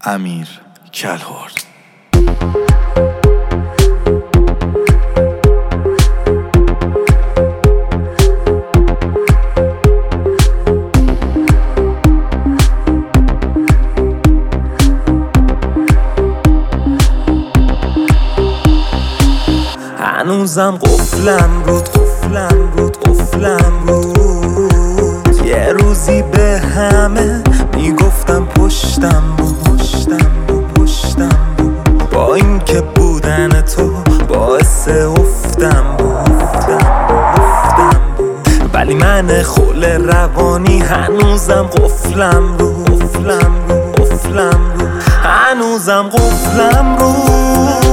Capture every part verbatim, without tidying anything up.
امیر کلهرد. هنوزم قفلم رود قفلم رود قفلم رود یه روزی به همه میگفتم پشتم بود پشتم بود پشتم بود با این که بودن تو باعث افتم بود افتم بود افتم بود ولی من خول روانی هنوزم قفلم رود قفلم رود قفلم رود هنوزم قفلم رود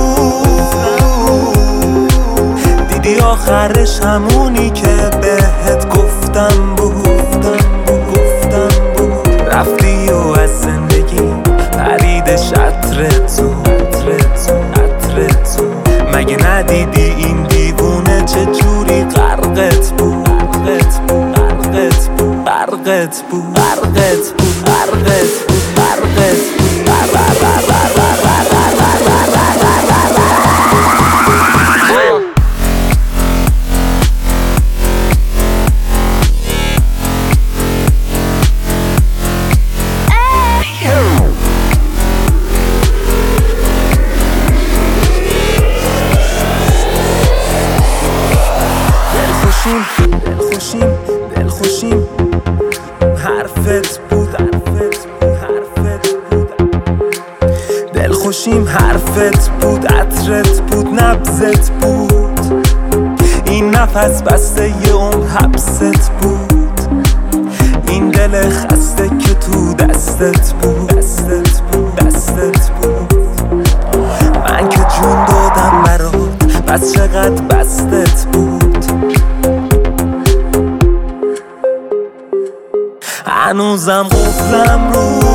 دیدی آخرش همونی که بهت گفتم بود گفتم بود گفتم بود رفتی و از زندگی پریدش عطر تو عطر تو عطر تو مگه ندیدی این دیوونه چجوری غرقت بود غرقت بود غرقت بود غرقت بود غرقت بود غرقت بود غرقت بود دلخوشیم دلخوشیم حرفت بود حرفت بود حرفت بود دلخوشیم حرفت بود عطرت بود نبضت بود این نفس بسته یه عمر حبست بود این دل خسته که تو دستت بود دستت بود دستت بود من که جون دادم برات بس چقدر بستت بود هنوزم قفلم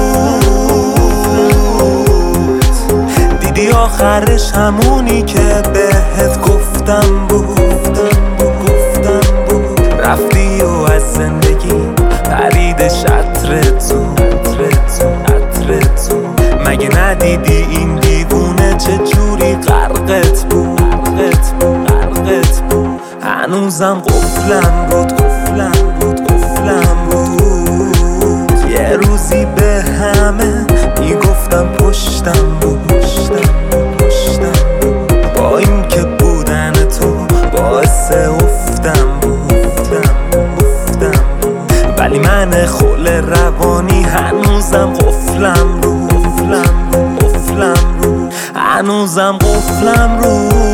رود دیدی آخرش همونی که بهت گفتم بود گفتم بود گفتم بود رفتی و از زندگی پریدش عطر تو عطر تو عطر تو مگه ندیدی این دیوونه چجوری غرقت بود غرقت بود غرقت بود هنوزم قفلم رود قفلم رود قفلم رود یه روزی به همه میگفتم پشتم بود پشتم بود پشتم بود با این که بودن تو باعث افتم بود افتم بود افتم بود ولی من خول روانی هنوزم قفلم رو قفلم رو قفلم رو هنوزم قفلم رو